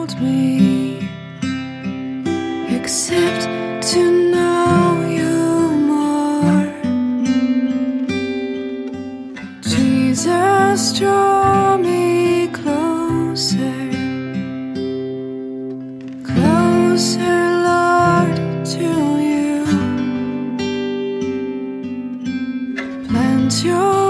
told me, except to know you more. Jesus, draw me closer, closer, Lord, to you. Plant your